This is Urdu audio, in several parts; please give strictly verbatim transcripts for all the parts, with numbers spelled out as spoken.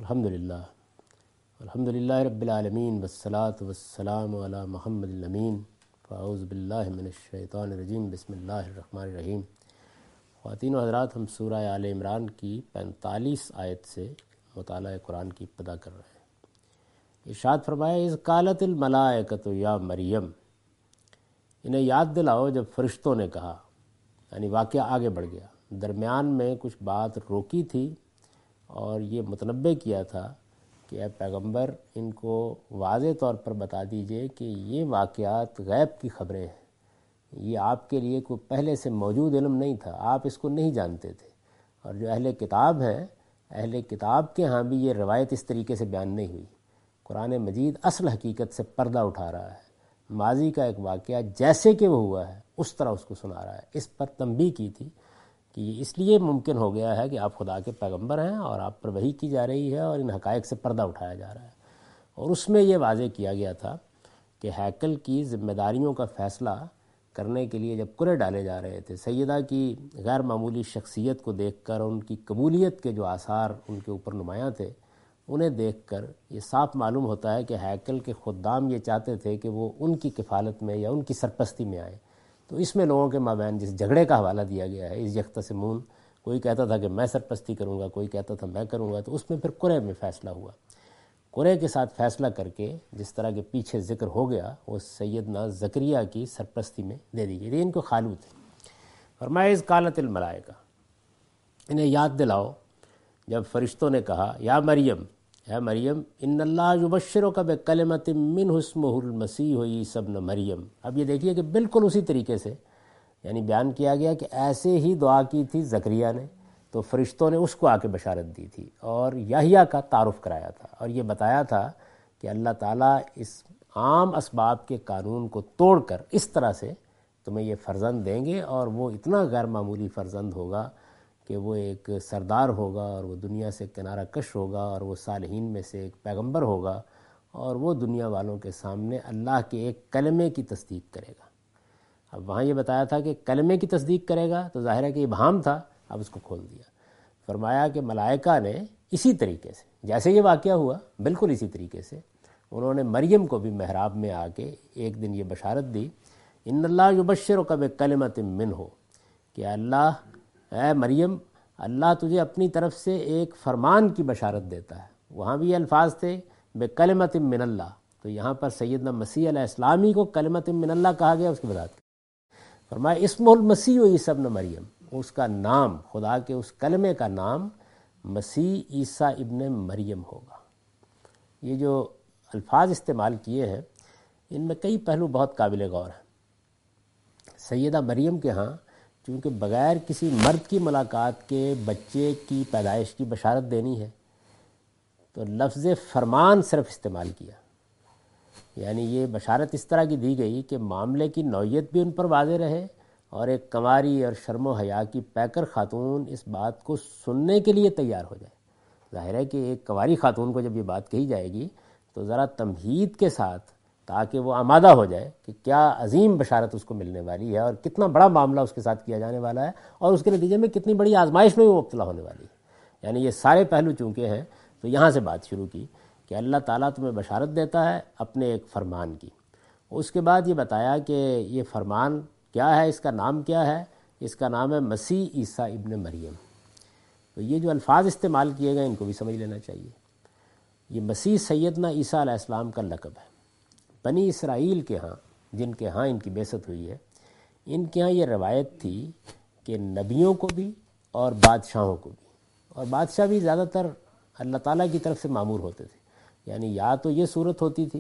الحمدللہ الحمدللہ رب العالمین والصلاة والسلام علی محمد الامین فاعوذ باللہ من الشیطان الرجیم بسم اللہ الرحمن الرحیم۔ خواتین و حضرات، ہم سورہ آل عمران کی پینتالیس آیت سے مطالعہ قرآن کی ابتدا کر رہے ہیں۔ ارشاد فرمایا اذ قالت الملائکۃ یا مریم، انہیں یاد دلاؤ جب فرشتوں نے کہا، یعنی واقعہ آگے بڑھ گیا، درمیان میں کچھ بات روکی تھی اور یہ متنبع کیا تھا کہ اے پیغمبر ان کو واضح طور پر بتا دیجئے کہ یہ واقعات غیب کی خبریں ہیں، یہ آپ کے لیے کوئی پہلے سے موجود علم نہیں تھا، آپ اس کو نہیں جانتے تھے، اور جو اہل کتاب ہیں، اہل کتاب کے ہاں بھی یہ روایت اس طریقے سے بیان نہیں ہوئی۔ قرآن مجید اصل حقیقت سے پردہ اٹھا رہا ہے، ماضی کا ایک واقعہ جیسے کہ وہ ہوا ہے اس طرح اس کو سنا رہا ہے۔ اس پر تنبیہ کی تھی کہ یہ اس لیے ممکن ہو گیا ہے کہ آپ خدا کے پیغمبر ہیں اور آپ پر وحی کی جا رہی ہے اور ان حقائق سے پردہ اٹھایا جا رہا ہے، اور اس میں یہ واضح کیا گیا تھا کہ ہیکل کی ذمہ داریوں کا فیصلہ کرنے کے لیے جب کرے ڈالے جا رہے تھے، سیدہ کی غیر معمولی شخصیت کو دیکھ کر ان کی قبولیت کے جو آثار ان کے اوپر نمایاں تھے، انہیں دیکھ کر یہ صاف معلوم ہوتا ہے کہ ہیکل کے خدام یہ چاہتے تھے کہ وہ ان کی کفالت میں یا ان کی سرپرستی میں آئیں۔ تو اس میں لوگوں کے مابین جس جھگڑے کا حوالہ دیا گیا ہے، اس یختصمون، کوئی کہتا تھا کہ میں سرپرستی کروں گا، کوئی کہتا تھا میں کروں گا، تو اس میں پھر قرے میں فیصلہ ہوا۔ قرے کے ساتھ فیصلہ کر کے جس طرح کے پیچھے ذکر ہو گیا، وہ سیدنا زکریا کی سرپرستی میں دے دی گئی، ان کو خالو تھے۔ فرمایا اذ قالت الملائکہ، انہیں یاد دلاؤ جب فرشتوں نے کہا یا مریم، اے مریم، ان اللہ یبشرک بکلمۃ منہ اسمہ المسیح عیسی ابن مریم۔ اب یہ دیکھیے کہ بالکل اسی طریقے سے یعنی بیان کیا گیا کہ ایسے ہی دعا کی تھی زکریا نے، تو فرشتوں نے اس کو آ کے بشارت دی تھی اور یحییٰ کا تعارف کرایا تھا، اور یہ بتایا تھا کہ اللہ تعالیٰ اس عام اسباب کے قانون کو توڑ کر اس طرح سے تمہیں یہ فرزند دیں گے، اور وہ اتنا غیر معمولی فرزند ہوگا کہ وہ ایک سردار ہوگا اور وہ دنیا سے کنارہ کش ہوگا اور وہ صالحین میں سے ایک پیغمبر ہوگا، اور وہ دنیا والوں کے سامنے اللہ کے ایک کلمے کی تصدیق کرے گا۔ اب وہاں یہ بتایا تھا کہ کلمے کی تصدیق کرے گا، تو ظاہر ہے کہ ابہام تھا، اب اس کو کھول دیا۔ فرمایا کہ ملائکہ نے اسی طریقے سے جیسے یہ واقعہ ہوا، بالکل اسی طریقے سے انہوں نے مریم کو بھی محراب میں آ کے ایک دن یہ بشارت دی، ان اللہ یبشرک بکلمۃ منہ، کہ اللہ، اے مریم، اللہ تجھے اپنی طرف سے ایک فرمان کی بشارت دیتا ہے۔ وہاں بھی یہ الفاظ تھے بکلمۃ من اللہ، تو یہاں پر سیدنا مسیح علیہ السلام ہی کو کلمۃ من اللہ کہا گیا، اس کی وضاحت کی۔ فرمایا اسمہ المسیح عیسی ابن مریم، اس کا نام، خدا کے اس کلمے کا نام مسیح عیسیٰ ابن مریم ہوگا۔ یہ جو الفاظ استعمال کیے ہیں ان میں کئی پہلو بہت قابل غور ہیں۔ سیدہ مریم کے ہاں چونکہ بغیر کسی مرد کی ملاقات کے بچے کی پیدائش کی بشارت دینی ہے، تو لفظ فرمان صرف استعمال کیا، یعنی یہ بشارت اس طرح کی دی گئی کہ معاملے کی نوعیت بھی ان پر واضح رہے، اور ایک کنواری اور شرم و حیا کی پیکر خاتون اس بات کو سننے کے لیے تیار ہو جائے۔ ظاہر ہے کہ ایک کنواری خاتون کو جب یہ بات کہی جائے گی تو ذرا تمہید کے ساتھ، تاکہ وہ آمادہ ہو جائے کہ کیا عظیم بشارت اس کو ملنے والی ہے اور کتنا بڑا معاملہ اس کے ساتھ کیا جانے والا ہے، اور اس کے نتیجے میں کتنی بڑی آزمائش میں وہ مبتلا ہونے والی ہے۔ یعنی یہ سارے پہلو چونکہ ہیں، تو یہاں سے بات شروع کی کہ اللہ تعالیٰ تمہیں بشارت دیتا ہے اپنے ایک فرمان کی۔ اس کے بعد یہ بتایا کہ یہ فرمان کیا ہے، اس کا نام کیا ہے، اس کا نام ہے مسیح عیسیٰ ابن مریم۔ تو یہ جو الفاظ استعمال کیے گئے ان کو بھی سمجھ لینا چاہیے۔ یہ مسیح سیدنا عیسیٰ علیہ السلام کا لقب ہے۔ بنی اسرائیل کے ہاں، جن کے ہاں ان کی بعثت ہوئی ہے، ان کے ہاں یہ روایت تھی کہ نبیوں کو بھی اور بادشاہوں کو بھی، اور بادشاہ بھی زیادہ تر اللہ تعالیٰ کی طرف سے مامور ہوتے تھے، یعنی یا تو یہ صورت ہوتی تھی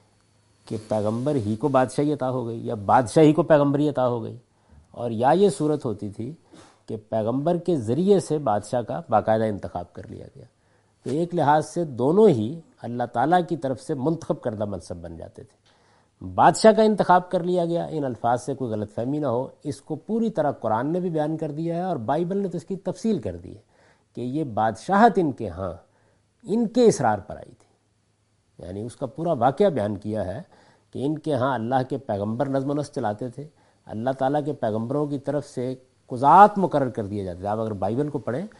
کہ پیغمبر ہی کو بادشاہی عطا ہو گئی یا بادشاہی کو پیغمبری عطا ہو گئی، اور یا یہ صورت ہوتی تھی کہ پیغمبر کے ذریعے سے بادشاہ کا باقاعدہ انتخاب کر لیا گیا۔ تو ایک لحاظ سے دونوں ہی اللہ تعالیٰ کی طرف سے منتخب کردہ منصب بن جاتے تھے۔ بادشاہ کا انتخاب کر لیا گیا، ان الفاظ سے کوئی غلط فہمی نہ ہو، اس کو پوری طرح قرآن نے بھی بیان کر دیا ہے اور بائبل نے تو اس کی تفصیل کر دی ہے کہ یہ بادشاہت ان کے ہاں ان کے اصرار پر آئی تھی، یعنی اس کا پورا واقعہ بیان کیا ہے کہ ان کے ہاں اللہ کے پیغمبر نظم و نسق چلاتے تھے، اللہ تعالیٰ کے پیغمبروں کی طرف سے قضات مقرر کر دیے جاتے تھے۔ آپ اگر بائبل کو پڑھیں تو اس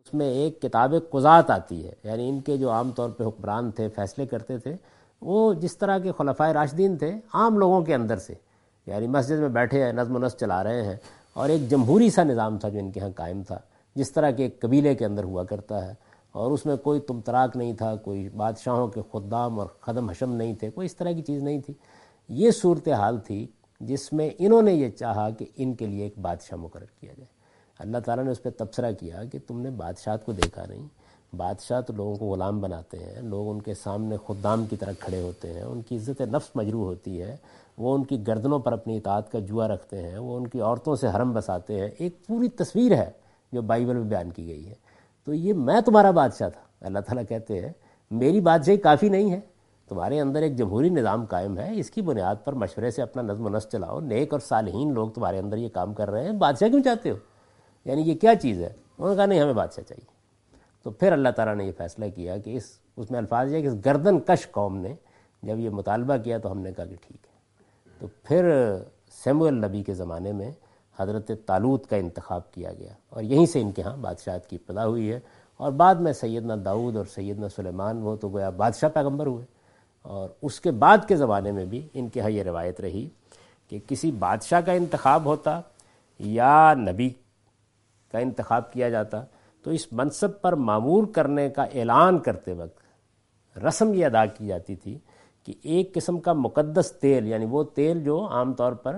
اس میں ایک کتاب قضات آتی ہے، یعنی ان کے جو عام طور پہ حکمران تھے، فیصلے کرتے تھے، وہ جس طرح کے خلفائے راشدین تھے عام لوگوں کے اندر سے، یعنی مسجد میں بیٹھے ہیں، نظم و نسق چلا رہے ہیں، اور ایک جمہوری سا نظام تھا جو ان کے ہاں قائم تھا، جس طرح کے ایک قبیلے کے اندر ہوا کرتا ہے، اور اس میں کوئی تم تراک نہیں تھا، کوئی بادشاہوں کے خدام اور خدم حشم نہیں تھے، کوئی اس طرح کی چیز نہیں تھی۔ یہ صورتحال تھی جس میں انہوں نے یہ چاہا کہ ان کے لیے ایک بادشاہ مقرر کیا جائے۔ اللہ تعالیٰ نے اس پہ تبصرہ کیا کہ تم نے بادشاہت کو دیکھا نہیں، بادشاہ تو لوگوں کو غلام بناتے ہیں، لوگ ان کے سامنے خدام کی طرح کھڑے ہوتے ہیں، ان کی عزت نفس مجروح ہوتی ہے، وہ ان کی گردنوں پر اپنی اطاعت کا جوا رکھتے ہیں، وہ ان کی عورتوں سے حرم بساتے ہیں۔ ایک پوری تصویر ہے جو بائبل میں بیان کی گئی ہے۔ تو یہ میں تمہارا بادشاہ تھا، اللہ تعالیٰ کہتے ہیں میری بادشاہی کافی نہیں ہے، تمہارے اندر ایک جمہوری نظام قائم ہے، اس کی بنیاد پر مشورے سے اپنا نظم و نسق چلاؤ، نیک اور صالحین لوگ تمہارے اندر یہ کام کر رہے ہیں، بادشاہ کیوں چاہتے ہو؟ یعنی یہ کیا چیز ہے؟ انہوں نے کہا نہیں، ہمیں بادشاہ چاہیے۔ تو پھر اللہ تعالیٰ نے یہ فیصلہ کیا کہ اس اس میں الفاظ یہ کہ اس گردن کش قوم نے جب یہ مطالبہ کیا تو ہم نے کہا کہ ٹھیک ہے۔ تو پھر سیموئیل نبی کے زمانے میں حضرت طالوت کا انتخاب کیا گیا، اور یہیں سے ان کے ہاں بادشاہت کی ابتدا ہوئی ہے، اور بعد میں سیدنا داؤد اور سیدنا سلیمان وہ تو گویا بادشاہ پیغمبر ہوئے، اور اس کے بعد کے زمانے میں بھی ان کے ہاں یہ روایت رہی کہ کسی بادشاہ کا انتخاب ہوتا یا نبی کا انتخاب کیا جاتا تو اس منصب پر معمور کرنے کا اعلان کرتے وقت رسم یہ ادا کی جاتی تھی کہ ایک قسم کا مقدس تیل، یعنی وہ تیل جو عام طور پر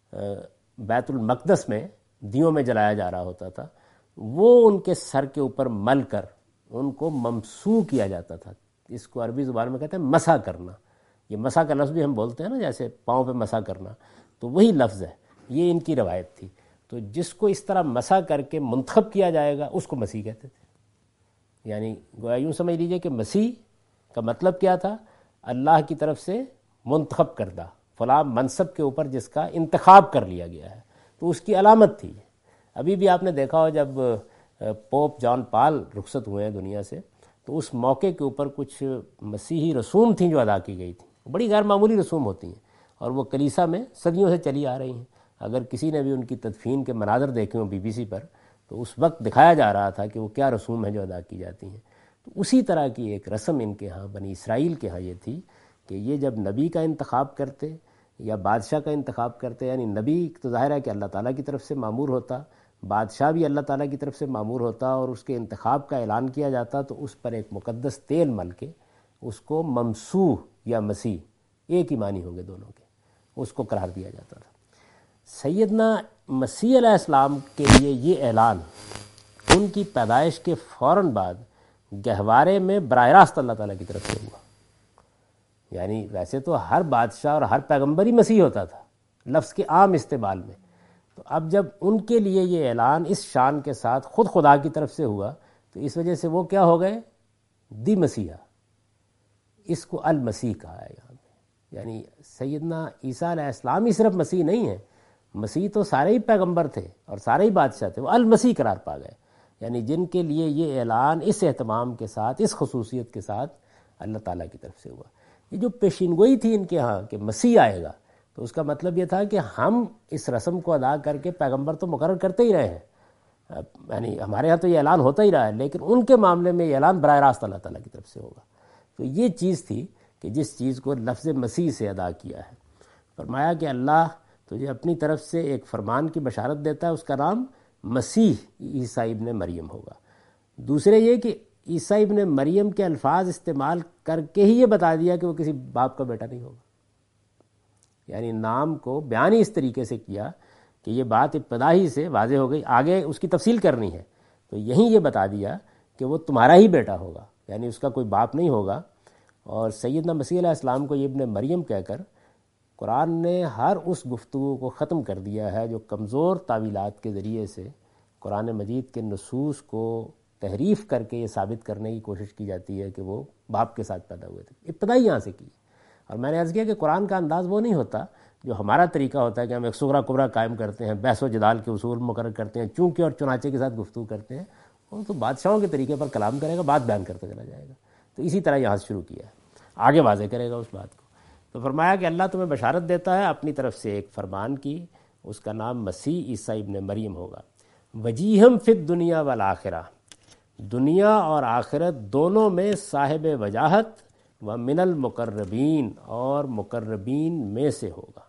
بیت المقدس میں دیوں میں جلایا جا رہا ہوتا تھا، وہ ان کے سر کے اوپر مل کر ان کو ممسوح کیا جاتا تھا۔ اس کو عربی زبان میں کہتے ہیں مسح کرنا۔ یہ مسح کا لفظ بھی ہم بولتے ہیں نا، جیسے پاؤں پہ مسح کرنا، تو وہی لفظ ہے، یہ ان کی روایت تھی۔ تو جس کو اس طرح مسح کر کے منتخب کیا جائے گا اس کو مسیح کہتے تھے۔ یعنی گویا یوں سمجھ لیجئے کہ مسیح کا مطلب کیا تھا؟ اللہ کی طرف سے منتخب کردہ، فلاں منصب کے اوپر جس کا انتخاب کر لیا گیا ہے، تو اس کی علامت تھی۔ ابھی بھی آپ نے دیکھا ہو جب پوپ جان پال رخصت ہوئے ہیں دنیا سے، تو اس موقع کے اوپر کچھ مسیحی رسوم تھیں جو ادا کی گئی تھیں، بڑی غیر معمولی رسوم ہوتی ہیں، اور وہ کلیسا میں صدیوں سے چلی آ رہی ہیں۔ اگر کسی نے بھی ان کی تدفین کے مناظر دیکھے ہوں بی بی سی پر، تو اس وقت دکھایا جا رہا تھا کہ وہ کیا رسوم ہیں جو ادا کی جاتی ہیں۔ تو اسی طرح کی ایک رسم ان کے ہاں بنی اسرائیل کے ہاں یہ تھی کہ یہ جب نبی کا انتخاب کرتے یا بادشاہ کا انتخاب کرتے، یعنی نبی تو ظاہر ہے کہ اللہ تعالیٰ کی طرف سے مامور ہوتا، بادشاہ بھی اللہ تعالیٰ کی طرف سے مامور ہوتا، اور اس کے انتخاب کا اعلان کیا جاتا تو اس پر ایک مقدس تیل مل کے اس کو ممسوح یا مسیح، ایک ہی معنی ہوں گے دونوں کے، اس کو قرار دیا جاتا تھا۔ سیدنا مسیح علیہ السلام کے لیے یہ اعلان ان کی پیدائش کے فوراً بعد گہوارے میں براہ راست اللہ تعالیٰ کی طرف سے ہوا۔ یعنی ویسے تو ہر بادشاہ اور ہر پیغمبر ہی مسیح ہوتا تھا لفظ کے عام استعمال میں، تو اب جب ان کے لیے یہ اعلان اس شان کے ساتھ خود خدا کی طرف سے ہوا تو اس وجہ سے وہ کیا ہو گئے؟ دی مسیحا۔ اس کو المسیح کہا ہے یہاں پہ، یعنی سیدنا عیسیٰ علیہ السلام ہی صرف مسیح نہیں ہے، مسیح تو سارے ہی پیغمبر تھے اور سارے ہی بادشاہ تھے، وہ المسیح قرار پا گئے، یعنی جن کے لیے یہ اعلان اس اہتمام کے ساتھ، اس خصوصیت کے ساتھ اللہ تعالیٰ کی طرف سے ہوا۔ یہ جو پیشین گوئی تھی ان کے ہاں کہ مسیح آئے گا، تو اس کا مطلب یہ تھا کہ ہم اس رسم کو ادا کر کے پیغمبر تو مقرر کرتے ہی رہے ہیں، یعنی ہمارے ہاں تو یہ اعلان ہوتا ہی رہا ہے، لیکن ان کے معاملے میں یہ اعلان براہ راست اللہ تعالیٰ کی طرف سے ہوگا۔ تو یہ چیز تھی کہ جس چیز کو لفظ مسیح سے ادا کیا ہے۔ فرمایا کہ اللہ تجھے اپنی طرف سے ایک فرمان کی بشارت دیتا ہے، اس کا نام مسیح عیسیٰ ابن مریم ہوگا۔ دوسرے یہ کہ عیسیٰ ابن مریم کے الفاظ استعمال کر کے ہی یہ بتا دیا کہ وہ کسی باپ کا بیٹا نہیں ہوگا، یعنی نام کو بیان ہی اس طریقے سے کیا کہ یہ بات ابتدا ہی سے واضح ہو گئی، آگے اس کی تفصیل کرنی ہے تو یہیں یہ بتا دیا کہ وہ تمہارا ہی بیٹا ہوگا، یعنی اس کا کوئی باپ نہیں ہوگا۔ اور سیدنا مسیح علیہ السلام کو یہ ابن مریم کہہ کر قرآن نے ہر اس گفتگو کو ختم کر دیا ہے جو کمزور تعویلات کے ذریعے سے قرآن مجید کے نصوص کو تحریف کر کے یہ ثابت کرنے کی کوشش کی جاتی ہے کہ وہ باپ کے ساتھ پیدا ہوئے تھے، ابتدا ہی یہاں سے کی۔ اور میں نے عرض کیا کہ قرآن کا انداز وہ نہیں ہوتا جو ہمارا طریقہ ہوتا ہے کہ ہم ایک صغرا کبرا قائم کرتے ہیں، بحث و جدال کے اصول مقرر کرتے ہیں، چونکہ اور چنانچہ کے ساتھ گفتگو کرتے ہیں۔ وہ تو بادشاہوں کے طریقے پر کلام کرے گا، بات بیان کرتا چلا جائے گا۔ تو اسی طرح یہاں سے شروع کیا ہے، آگے واضح کرے گا اس بات کو۔ تو فرمایا کہ اللہ تمہیں بشارت دیتا ہے اپنی طرف سے ایک فرمان کی، اس کا نام مسیح عیسیٰ ابن مریم ہوگا، وجیہم فی الدنیا والآخرہ، دنیا اور آخرت دونوں میں صاحب وجاہت و من المقربین اور مقربین میں سے ہوگا۔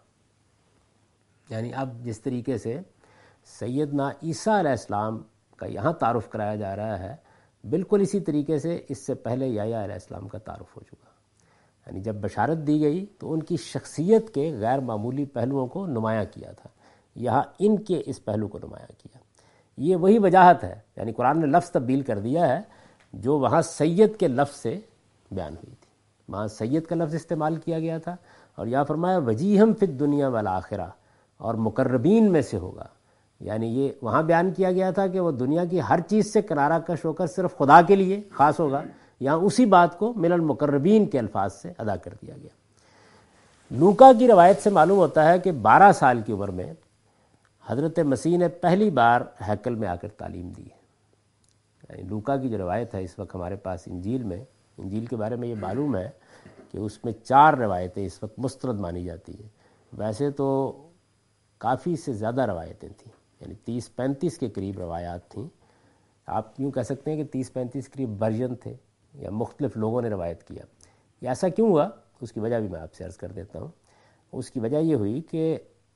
یعنی اب جس طریقے سے سیدنا عیسیٰ علیہ السلام کا یہاں تعارف کرایا جا رہا ہے، بالکل اسی طریقے سے اس سے پہلے یحییٰ علیہ السلام کا تعارف ہو چکا۔ یعنی جب بشارت دی گئی تو ان کی شخصیت کے غیر معمولی پہلوؤں کو نمایاں کیا تھا، یہاں ان کے اس پہلو کو نمایاں کیا۔ یہ وہی وجاہت ہے، یعنی قرآن نے لفظ تبدیل کر دیا ہے جو وہاں سید کے لفظ سے بیان ہوئی تھی۔ وہاں سید کا لفظ استعمال کیا گیا تھا اور یہاں فرمایا وجیہم فی الدنیا والآخرہ، اور مقربین میں سے ہوگا۔ یعنی یہ وہاں بیان کیا گیا تھا کہ وہ دنیا کی ہر چیز سے کنارہ کش ہو کر صرف خدا کے لیے خاص ہوگا، یہاں اسی بات کو من المقربین کے الفاظ سے ادا کر دیا گیا۔ لوکا کی روایت سے معلوم ہوتا ہے کہ بارہ سال کی عمر میں حضرت مسیح نے پہلی بار ہیکل میں آ کر تعلیم دی ہے۔ یعنی لوکا کی جو روایت ہے اس وقت ہمارے پاس انجیل میں، انجیل کے بارے میں یہ معلوم ہے کہ اس میں چار روایتیں اس وقت مسترد مانی جاتی ہیں۔ ویسے تو کافی سے زیادہ روایتیں تھیں، یعنی تیس پینتیس کے قریب روایات تھیں۔ آپ یوں کہہ سکتے ہیں کہ تیس پینتیس قریب ورژن تھے یا مختلف لوگوں نے روایت کیا۔ یہ ایسا کیوں ہوا اس کی وجہ بھی میں آپ سے عرض کر دیتا ہوں۔ اس کی وجہ یہ ہوئی کہ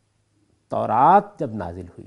تورات جب نازل ہوئی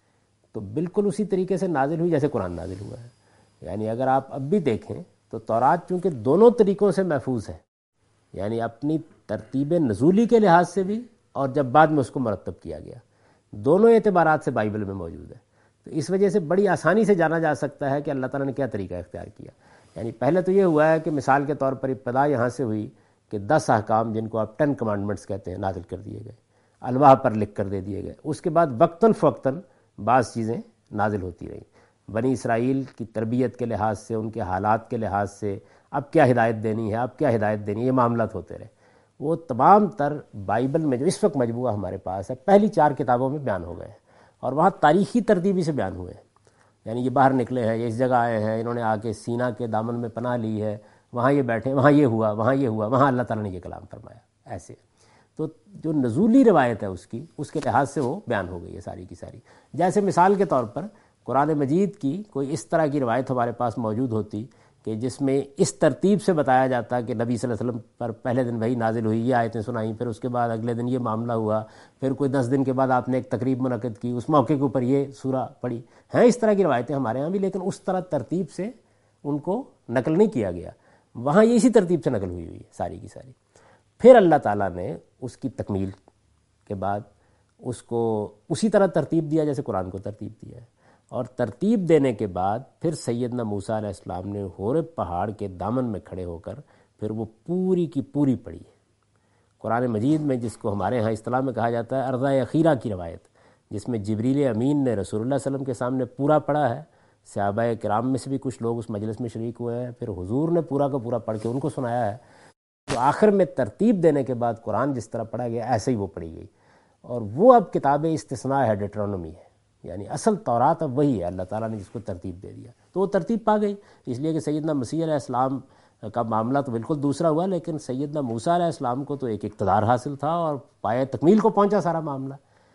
تو بالکل اسی طریقے سے نازل ہوئی جیسے قرآن نازل ہوا ہے۔ یعنی اگر آپ اب بھی دیکھیں تو تورات چونکہ دونوں طریقوں سے محفوظ ہے، یعنی اپنی ترتیب نزولی کے لحاظ سے بھی اور جب بعد میں اس کو مرتب کیا گیا، دونوں اعتبارات سے بائبل میں موجود ہے۔ تو اس وجہ سے بڑی آسانی سے جانا جا سکتا ہے کہ اللہ تعالیٰ نے کیا طریقہ اختیار کیا۔ یعنی پہلے تو یہ ہوا ہے کہ مثال کے طور پر ابتدا یہاں سے ہوئی کہ دس احکام جن کو آپ ٹین کمانڈمنٹس کہتے ہیں نازل کر دیے گئے، الواح پر لکھ کر دے دیے گئے۔ اس کے بعد وقتاً فوقتاً بعض چیزیں نازل ہوتی رہیں، بنی اسرائیل کی تربیت کے لحاظ سے، ان کے حالات کے لحاظ سے اب کیا ہدایت دینی ہے، اب کیا ہدایت دینی ہے، یہ معاملات ہوتے رہے۔ وہ تمام تر بائبل میں جو اس وقت مجموعہ ہمارے پاس ہے پہلی چار کتابوں میں بیان ہو گئے ہیں، اور وہاں تاریخی ترتیبی سے بیان ہوئے ہیں۔ یعنی یہ باہر نکلے ہیں، یہ اس جگہ آئے ہیں، انہوں نے آ کے سینا کے دامن میں پناہ لی ہے، وہاں یہ بیٹھے، وہاں یہ ہوا، وہاں یہ ہوا، وہاں اللہ تعالیٰ نے یہ کلام فرمایا، ایسے۔ تو جو نزولی روایت ہے اس کی، اس کے لحاظ سے وہ بیان ہو گئی ہے ساری کی ساری۔ جیسے مثال کے طور پر قرآن مجید کی کوئی اس طرح کی روایت ہمارے پاس موجود ہوتی کہ جس میں اس ترتیب سے بتایا جاتا کہ نبی صلی اللہ علیہ وسلم پر پہلے دن وہی نازل ہوئی، یہ آیتیں سنائیں، پھر اس کے بعد اگلے دن یہ معاملہ ہوا، پھر کوئی دس دن کے بعد آپ نے ایک تقریب منعقد کی، اس موقع کے اوپر یہ سورہ پڑھی ہیں۔ اس طرح کی روایتیں ہمارے ہاں بھی، لیکن اس طرح ترتیب سے ان کو نقل نہیں کیا گیا۔ وہاں یہ اسی ترتیب سے نقل ہوئی ہوئی ہے ساری کی ساری۔ پھر اللہ تعالیٰ نے اس کی تکمیل کے بعد اس کو اسی طرح ترتیب دیا جیسے قرآن کو ترتیب دیا ہے، اور ترتیب دینے کے بعد پھر سیدنا موسیٰ علیہ السلام نے ہورے پہاڑ کے دامن میں کھڑے ہو کر پھر وہ پوری کی پوری پڑھی ہے۔ قرآن مجید میں جس کو ہمارے ہاں اصطلاح میں کہا جاتا ہے عرضہ اخیرہ کی روایت، جس میں جبریل امین نے رسول اللہ صلی اللہ علیہ وسلم کے سامنے پورا پڑھا ہے، صحابہ کرام میں سے بھی کچھ لوگ اس مجلس میں شریک ہوئے ہیں، پھر حضور نے پورا کا پورا پڑھ کے ان کو سنایا ہے۔ تو آخر میں ترتیب دینے کے بعد قرآن جس طرح پڑھا گیا ایسے ہی وہ پڑھی گئی، اور وہ اب کتاب استثناء ہے، ڈیٹرونومی ہے، یعنی اصل تورات اب وہی ہے، اللہ تعالیٰ نے جس کو ترتیب دے دیا تو وہ ترتیب پا گئی۔ اس لیے کہ سیدنا مسیح علیہ السلام کا معاملہ تو بالکل دوسرا ہوا، لیکن سیدنا موسیٰ علیہ السلام کو تو ایک اقتدار حاصل تھا اور پائے تکمیل کو پہنچا سارا معاملہ۔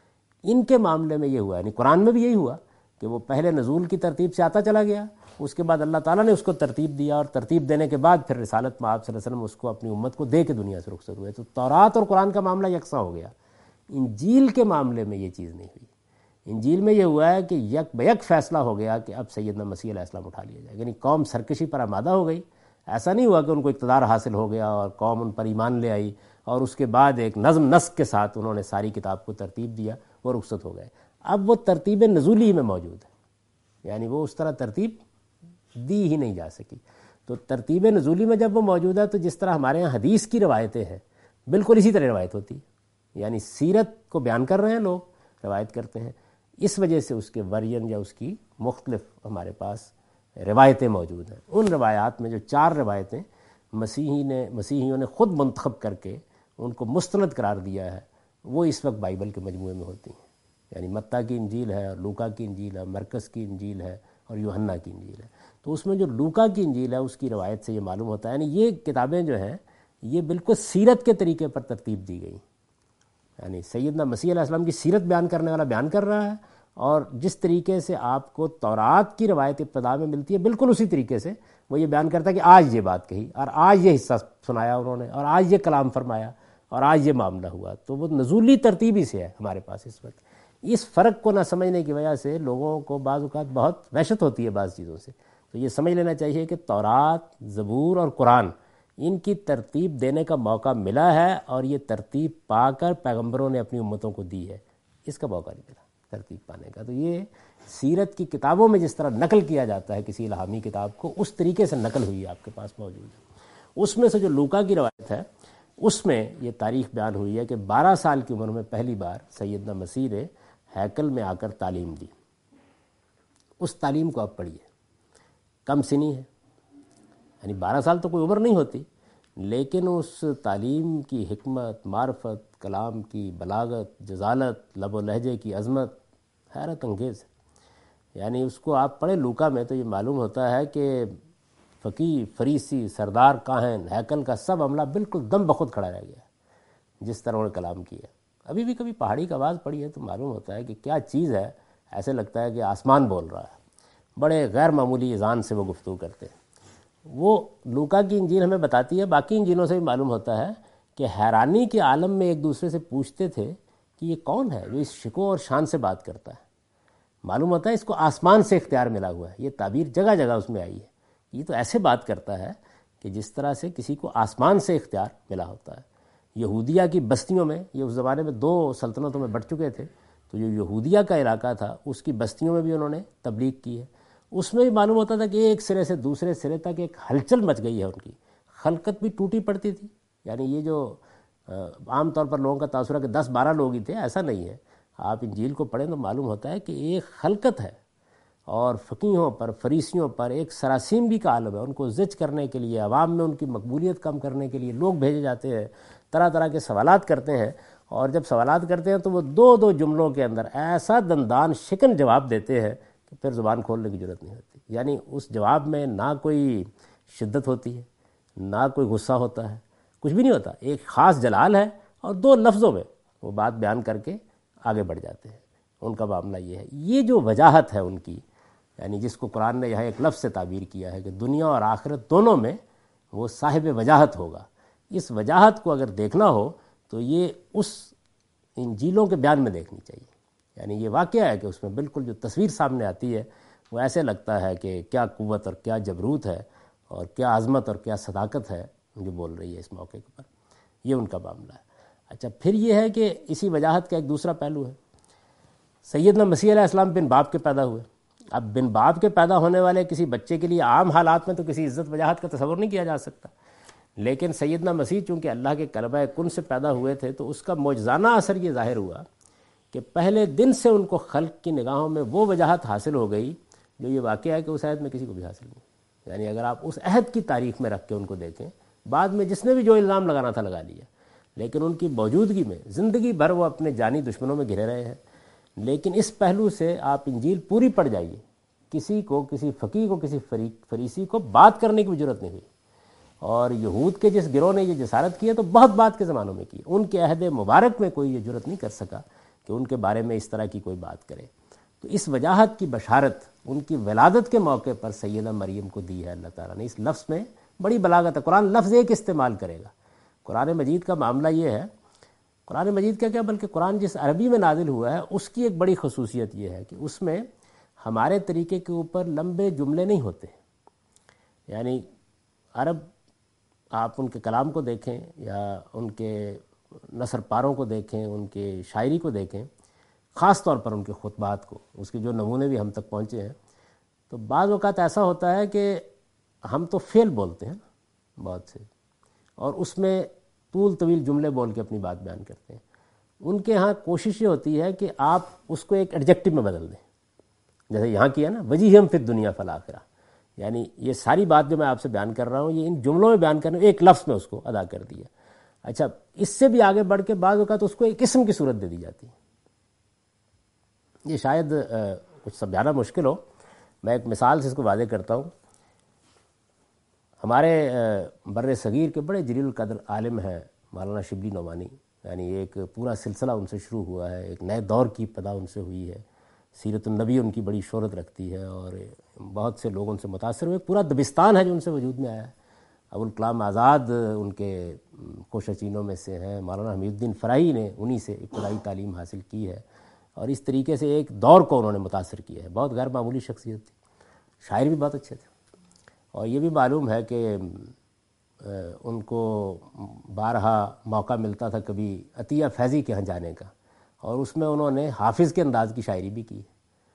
ان کے معاملے میں یہ ہوا، یعنی قرآن میں بھی یہی ہوا کہ وہ پہلے نزول کی ترتیب سے آتا چلا گیا، اس کے بعد اللہ تعالیٰ نے اس کو ترتیب دیا، اور ترتیب دینے کے بعد پھر رسالت میں آپ صلی اللہ علیہ وسلم اس کو اپنی امت کو دے کے دنیا سے رخصت ہوئے۔ تو تورات اور قرآن کا معاملہ یکساں ہو گیا۔ انجیل کے معاملے میں یہ چیز نہیں ہوئی۔ انجیل میں یہ ہوا ہے کہ یک بیک فیصلہ ہو گیا کہ اب سیدنا مسیح علیہ السلام اٹھا لیا جائے، یعنی قوم سرکشی پر آمادہ ہو گئی۔ ایسا نہیں ہوا کہ ان کو اقتدار حاصل ہو گیا اور قوم ان پر ایمان لے آئی، اور اس کے بعد ایک نظم نسق کے ساتھ انہوں نے ساری کتاب کو ترتیب دیا، وہ رخصت ہو گئے۔ اب وہ ترتیب نزولی میں موجود ہے، یعنی وہ اس طرح ترتیب دی ہی نہیں جا سکی۔ تو ترتیب نزولی میں جب وہ موجود ہے تو جس طرح ہمارے یہاں حدیث کی روایتیں ہیں بالکل اسی طرح روایت ہوتی ہے، یعنی سیرت کو بیان کر رہے ہیں لوگ، روایت کرتے ہیں، اس وجہ سے اس کے ورژن یا اس کی مختلف ہمارے پاس روایتیں موجود ہیں۔ ان روایات میں جو چار روایتیں مسیحی نے مسیحیوں نے خود منتخب کر کے ان کو مستند قرار دیا ہے، وہ اس وقت بائبل کے مجموعے میں ہوتی ہیں، یعنی متی کی انجیل ہے، اور لوکا کی انجیل ہے، مرکز کی انجیل ہے، اور یوحنا کی انجیل ہے۔ تو اس میں جو لوکا کی انجیل ہے اس کی روایت سے یہ معلوم ہوتا ہے، یعنی یہ کتابیں جو ہیں یہ بالکل سیرت کے طریقے پر ترتیب دی گئی، یعنی سیدنا مسیح علیہ السلام کی سیرت بیان کرنے والا بیان کر رہا ہے، اور جس طریقے سے آپ کو تورات کی روایت ابتدا میں ملتی ہے بالکل اسی طریقے سے وہ یہ بیان کرتا ہے کہ آج یہ بات کہی اور آج یہ حصہ سنایا انہوں نے اور آج یہ کلام فرمایا اور آج یہ معاملہ ہوا. تو وہ نزولی ترتیبی سے ہے ہمارے پاس اس وقت. اس فرق کو نہ سمجھنے کی وجہ سے لوگوں کو بعض اوقات بہت وحشت ہوتی ہے بعض چیزوں سے. تو یہ سمجھ لینا چاہیے کہ تورات، زبور اور قرآن ان کی ترتیب دینے کا موقع ملا ہے اور یہ ترتیب پا کر پیغمبروں نے اپنی امتوں کو دی ہے. اس کا موقع نہیں ملا ترتیب پانے کا. تو یہ سیرت کی کتابوں میں جس طرح نقل کیا جاتا ہے کسی الہامی کتاب کو، اس طریقے سے نقل ہوئی ہے آپ کے پاس موجود ہے. اس میں سے جو لوکا کی روایت ہے اس میں یہ تاریخ بیان ہوئی ہے کہ بارہ سال کی عمر میں پہلی بار سیدنا مسیح نے ہیکل میں آ کر تعلیم دی. اس تعلیم کو آپ پڑھیے، کم سنی ہے، یعنی بارہ سال تو کوئی عمر نہیں ہوتی، لیکن اس تعلیم کی حکمت، معرفت، کلام کی بلاغت، جزالت، لب و لہجے کی عظمت حیرت انگیز ہے. یعنی اس کو آپ پڑھیں لوکا میں تو یہ معلوم ہوتا ہے کہ فقیہ، فریسی، سردار کاہن، ہیکل کا سب عملہ بالکل دم بخود کھڑا رہ گیا جس طرح انہوں نے کلام کیا. ابھی بھی کبھی پہاڑی کا آواز پڑی ہے تو معلوم ہوتا ہے کہ کیا چیز ہے، ایسے لگتا ہے کہ آسمان بول رہا ہے. بڑے غیر معمولی اذان سے وہ گفتگو کرتے ہیں. وہ لوکا کی انجیل ہمیں بتاتی ہے، باقی انجیلوں سے بھی معلوم ہوتا ہے کہ حیرانی کے عالم میں ایک دوسرے سے پوچھتے تھے کہ یہ کون ہے جو اس شکوہ اور شان سے بات کرتا ہے. معلوم ہوتا ہے اس کو آسمان سے اختیار ملا ہوا ہے. یہ تعبیر جگہ جگہ اس میں آئی ہے. یہ تو ایسے بات کرتا ہے کہ جس طرح سے کسی کو آسمان سے اختیار ملا ہوتا ہے. یہودیہ کی بستیوں میں، یہ اس زمانے میں دو سلطنتوں میں بٹ چکے تھے، تو جو یہودیہ کا علاقہ تھا اس کی بستیوں میں بھی انہوں نے تبلیغ کی ہے. اس میں بھی معلوم ہوتا تھا کہ ایک سرے سے دوسرے سرے تک ایک ہلچل مچ گئی ہے. ان کی خلقت بھی ٹوٹی پڑتی تھی. یعنی یہ جو عام طور پر لوگوں کا تاثر ہے کہ دس بارہ لوگ ہی تھے، ایسا نہیں ہے. آپ انجیل کو پڑھیں تو معلوم ہوتا ہے کہ ایک خلقت ہے اور فقیہوں پر، فریسیوں پر ایک سراسیمگی کا عالم ہے. ان کو زج کرنے کے لیے، عوام میں ان کی مقبولیت کم کرنے کے لیے لوگ بھیجے جاتے ہیں، طرح طرح کے سوالات کرتے ہیں. اور جب سوالات کرتے ہیں تو وہ دو دو جملوں کے اندر ایسا دندان شکن جواب دیتے ہیں کہ پھر زبان کھولنے کی ضرورت نہیں ہوتی. یعنی اس جواب میں نہ کوئی شدت ہوتی ہے، نہ کوئی غصہ ہوتا ہے، کچھ بھی نہیں ہوتا. ایک خاص جلال ہے اور دو لفظوں میں وہ بات بیان کر کے آگے بڑھ جاتے ہیں. ان کا معاملہ یہ ہے. یہ جو وجاہت ہے ان کی، یعنی جس کو قرآن نے یہاں ایک لفظ سے تعبیر کیا ہے کہ دنیا اور آخرت دونوں میں وہ صاحب وجاہت ہوگا. اس وجاہت کو اگر دیکھنا ہو تو یہ اس انجیلوں کے بیان میں دیکھنی چاہیے. یعنی یہ واقعہ ہے کہ اس میں بالکل جو تصویر سامنے آتی ہے وہ ایسے لگتا ہے کہ کیا قوت اور کیا جبروت ہے اور کیا عظمت اور کیا صداقت ہے جو بول رہی ہے اس موقع پر. یہ ان کا معاملہ ہے. اچھا، پھر یہ ہے کہ اسی وجاہت کا ایک دوسرا پہلو ہے. سیدنا مسیح علیہ السلام بن باپ کے پیدا ہوئے. اب بن باپ کے پیدا ہونے والے کسی بچے کے لیے عام حالات میں تو کسی عزت وجاہت کا تصور نہیں کیا جا سکتا، لیکن سیدنا مسیح چونکہ اللہ کے کلبہ کن سے پیدا ہوئے تھے تو اس کا معجزانہ اثر یہ ظاہر ہوا کہ پہلے دن سے ان کو خلق کی نگاہوں میں وہ وجاہت حاصل ہو گئی جو یہ واقعہ ہے کہ اس عہد میں کسی کو بھی حاصل نہیں. یعنی اگر آپ اس عہد کی تاریخ میں رکھ کے ان کو دیکھیں، بعد میں جس نے بھی جو الزام لگانا تھا لگا لیا، لیکن ان کی موجودگی میں زندگی بھر وہ اپنے جانی دشمنوں میں گھرے رہے ہیں. لیکن اس پہلو سے آپ انجیل پوری پڑھ جائیے، کسی کو، کسی فقیہ کو، کسی فریسی کو بات کرنے کی ضرورت نہیں ہوئی. اور یہود کے جس گروہ نے یہ جسارت کی ہے تو بہت بات کے زمانوں میں کی. ان کے عہد مبارک میں کوئی یہ جرأت نہیں کر سکا کہ ان کے بارے میں اس طرح کی کوئی بات کرے. تو اس وجاہت کی بشارت ان کی ولادت کے موقع پر سیدہ مریم کو دی ہے اللہ تعالیٰ نے. اس لفظ میں بڑی بلاغت ہے. قرآن لفظ ایک استعمال کرے گا. قرآن مجید کا معاملہ یہ ہے، قرآن مجید کا کیا بلکہ قرآن جس عربی میں نازل ہوا ہے اس کی ایک بڑی خصوصیت یہ ہے کہ اس میں ہمارے طریقے کے اوپر لمبے جملے نہیں ہوتے. یعنی عرب، آپ ان کے کلام کو دیکھیں یا ان کے نثر پاروں کو دیکھیں، ان کے شاعری کو دیکھیں، خاص طور پر ان کے خطبات کو، اس کے جو نمونے بھی ہم تک پہنچے ہیں، تو بعض اوقات ایسا ہوتا ہے کہ ہم تو فعل بولتے ہیں بہت سے، اور اس میں طول طویل جملے بول کے اپنی بات بیان کرتے ہیں. ان کے ہاں کوشش یہ ہوتی ہے کہ آپ اس کو ایک ایڈجیکٹو میں بدل دیں، جیسے یہاں کیا نا وجیہم فی الدنیا فی الآخرہ. یعنی یہ ساری بات جو میں آپ سے بیان کر رہا ہوں یہ ان جملوں میں بیان کرنے، ایک لفظ میں اس کو ادا کر دیا. اچھا، اس سے بھی آگے بڑھ کے بعض اوقات اس کو ایک اسم کی صورت دے دی جاتی ہے. یہ شاید کچھ سمجھانا مشکل ہو، میں ایک مثال سے اس کو واضح کرتا ہوں. ہمارے بر صغیر کے بڑے جلیل القدر عالم ہیں مولانا شبلی نعمانی. یعنی ایک پورا سلسلہ ان سے شروع ہوا ہے، ایک نئے دور کی ابتدا ان سے ہوئی ہے. سیرت النبی ان کی بڑی شہرت رکھتی ہے اور بہت سے لوگ ان سے متاثر ہوئے. پورا دبستان ہے جو ان سے وجود میں آیا ہے. ابوالکلام آزاد ان کے کوشچینوں میں سے ہیں. مولانا حمید الدین فرائی نے انہی سے ابتدائی تعلیم حاصل کی ہے اور اس طریقے سے ایک دور کو انہوں نے متاثر کیا ہے. بہت غیر معمولی شخصیت تھی. شاعر بھی بہت اچھے تھے اور یہ بھی معلوم ہے کہ ان کو بارہا موقع ملتا تھا کبھی عطیہ فیضی کے ہاں جانے کا اور اس میں انہوں نے حافظ کے انداز کی شاعری بھی کی.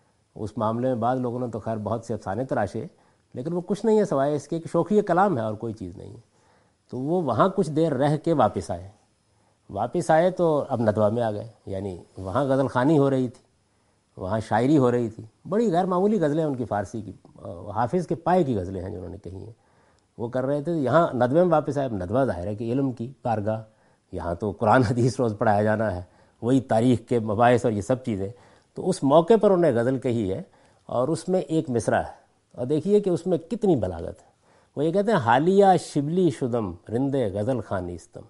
اس معاملے میں بعض لوگوں نے تو خیر بہت سے افسانے تراشے لیکن وہ کچھ نہیں ہے سوائے اس کے کہ شوخی کلام ہے اور کوئی چیز نہیں ہے. تو وہ وہاں کچھ دیر رہ کے واپس آئے. واپس آئے تو اب ندوہ میں آ گئے. یعنی وہاں غزل خوانی ہو رہی تھی, وہاں شاعری ہو رہی تھی. بڑی غیر معمولی غزلیں ان کی فارسی کی, حافظ کے پائے کی غزلیں ہیں جو انہوں نے کہی ہیں, وہ کر رہے تھے. یہاں ندوے میں واپس آئے. اب ندوہ ظاہر ہے کہ علم کی بارگاہ, یہاں تو قرآن حدیث روز پڑھایا جانا ہے, وہی تاریخ کے مباحث اور یہ سب چیزیں. تو اس موقع پر انہوں نے غزل کہی ہے اور اس میں ایک مصرع ہے اور دیکھیے کہ اس میں کتنی بلاغت ہے. وہ یہ کہتے ہیں حالیہ شبلی شدم رندے غزل خانی استم.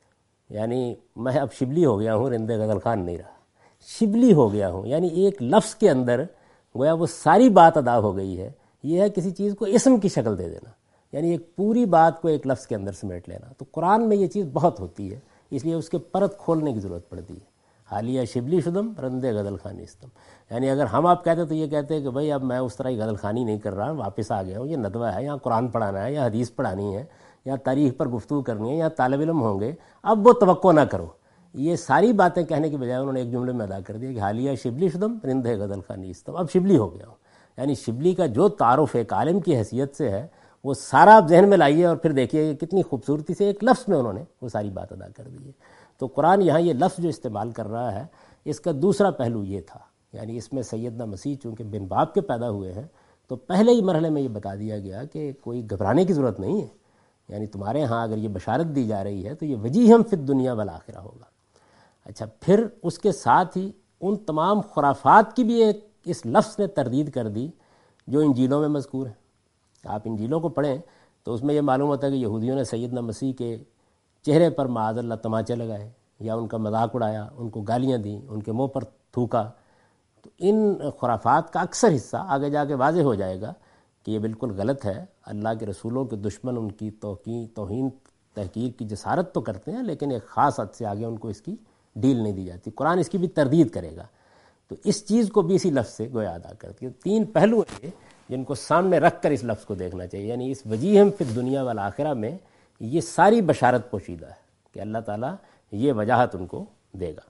یعنی میں اب شبلی ہو گیا ہوں, رندے غزل خان نہیں رہا, شبلی ہو گیا ہوں. یعنی ایک لفظ کے اندر گویا وہ ساری بات ادا ہو گئی ہے. یہ ہے کسی چیز کو اسم کی شکل دے دینا, یعنی ایک پوری بات کو ایک لفظ کے اندر سمیٹ لینا. تو قرآن میں یہ چیز بہت ہوتی ہے, اس لیے اس کے پرت کھولنے کی ضرورت پڑتی ہے. حالیہ شبلی شدم رندے غزل خانی استم. یعنی اگر ہم آپ کہتے تو یہ کہتے ہیں کہ بھئی اب میں اس طرح کی غزل خوانی نہیں کر رہا, واپس آ گیا ہوں, یہ ندوہ ہے, یہاں قرآن پڑھانا ہے یا حدیث پڑھانی ہے یا تاریخ پر گفتگو کرنی ہے یا طالب علم ہوں گے, اب وہ توقع نہ کرو. یہ ساری باتیں کہنے کے بجائے انہوں نے ایک جملے میں ادا کر دیا کہ حالیہ شبلی شدم رندے غزل خانی استم. اب شبلی ہو گیا ہوں. یعنی شبلی کا جو تعارف ایک عالم کی حیثیت سے ہے وہ سارا آپ ذہن میں لائیے اور پھر دیکھیے کتنی خوبصورتی سے ایک لفظ میں انہوں نے وہ ساری بات ادا کر دی ہے. تو قرآن یہاں یہ لفظ جو استعمال کر رہا ہے اس کا دوسرا پہلو یہ تھا. یعنی اس میں سیدنا مسیح چونکہ بن باپ کے پیدا ہوئے ہیں تو پہلے ہی مرحلے میں یہ بتا دیا گیا کہ کوئی گھبرانے کی ضرورت نہیں ہے. یعنی تمہارے ہاں اگر یہ بشارت دی جا رہی ہے تو یہ وجیہم فی الدنیا والآخرہ ہوگا. اچھا, پھر اس کے ساتھ ہی ان تمام خرافات کی بھی ایک اس لفظ نے تردید کر دی جو انجیلوں میں مذکور ہیں. آپ انجیلوں کو پڑھیں تو اس میں یہ معلوم ہوتا ہے کہ یہودیوں نے سیدنا مسیح کے چہرے پر معاذ اللہ تماچے لگائے یا ان کا مذاق اڑایا, ان کو گالیاں دیں, ان کے منہ پر تھوکا. تو ان خرافات کا اکثر حصہ آگے جا کے واضح ہو جائے گا کہ یہ بالکل غلط ہے. اللہ کے رسولوں کے دشمن ان کی توقین توہین تحقیر کی جسارت تو کرتے ہیں لیکن ایک خاص حد سے آگے ان کو اس کی ڈیل نہیں دی جاتی. قرآن اس کی بھی تردید کرے گا. تو اس چیز کو بھی اسی لفظ سے گویا ادا کرتی ہے. تین پہلو ہیں جن کو سامنے رکھ کر اس لفظ کو دیکھنا چاہیے. یعنی اس وجیہم فی الدنیا والآخرہ میں یہ ساری بشارت پوشیدہ ہے کہ اللہ تعالیٰ یہ وجاہت ان کو دے گا.